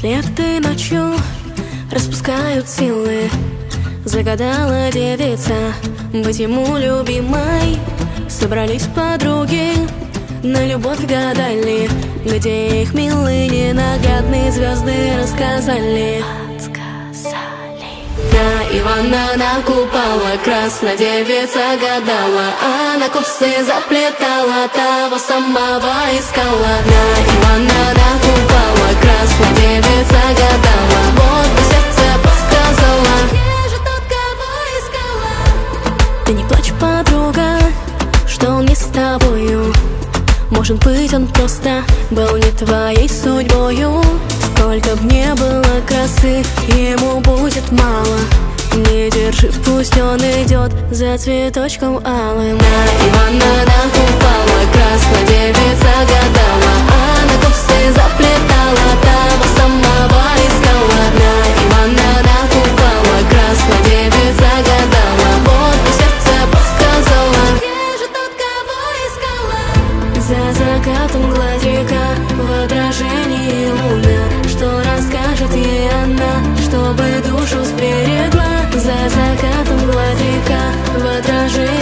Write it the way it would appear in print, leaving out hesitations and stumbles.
Если этой ночью распускают силы, загадала девица быть ему любимой. Собрались подруги, на любовь гадали, где их милые ненаглядные звезды рассказали. На Ивана, на Купала красная девица гадала, а на косы заплетала, того самого искала. На Ивана, на Купала красная девица гадала, вот бы сердце подсказала, где же тот, кого искала. Ты не плачь, подруга, что он не с тобою. Может быть, он просто был не твоей судьбою. Сколько б не было красы, ему будет мало. Не держи, пусть он идет за цветочком алым. На Ивана, на Купала красная девица гадала, а на косы заплетала, того самого искала. На Ивана, на Купала красная девица гадала, вот бы сердце подсказала, где же тот, кого искала. За закатом гладь река, в отражении луна, что расскажет ей она, чтобы душу сберегла. За закатом гладь река, в отражении